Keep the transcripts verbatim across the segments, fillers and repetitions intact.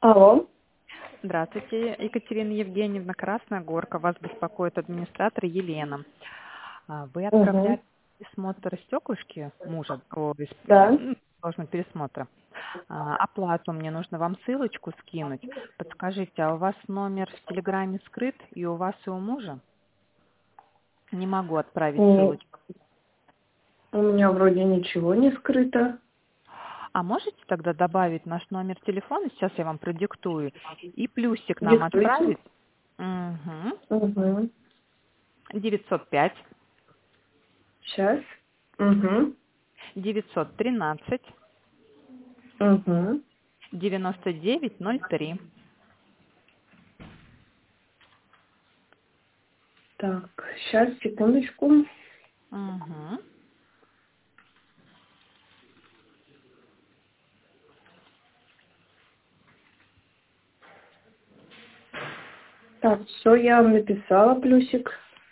Алло. Здравствуйте, Екатерина Евгеньевна, Красная Горка. Вас беспокоит администратор Елена. А, Вы Угу. отправляли пересмотр стеклышки мужа, о, бес- Да. м, должен пересмотра. А, Оплату мне нужно вам ссылочку скинуть. Подскажите, а у вас номер в Телеграме скрыт и у вас, и у мужа? Не могу отправить М, ссылочку. У меня вроде ничего не скрыто. А можете тогда добавить наш номер телефона, сейчас я вам продиктую, и плюсик нам Диктуйте. отправить? Угу. Угу. девятьсот пять Сейчас. Угу. девятьсот тринадцать Угу. девяносто девять ноль три. Так, сейчас, секундочку. Угу. Так, все, я вам написала плюсик.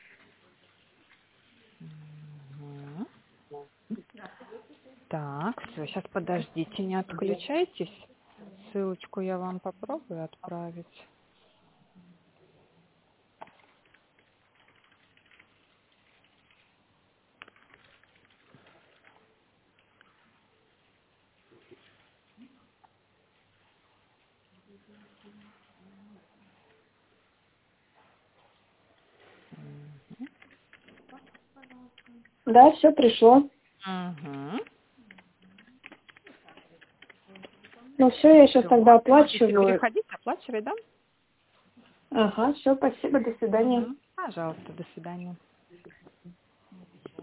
Мгм. Так, все, сейчас подождите, не отключайтесь. Ссылочку я вам попробую отправить. Да, все пришло. Угу. Ну все, я сейчас Все, тогда можете оплачиваю. переходить, оплачивать, да? Ага, все, спасибо, до свидания. Угу. Пожалуйста, до свидания.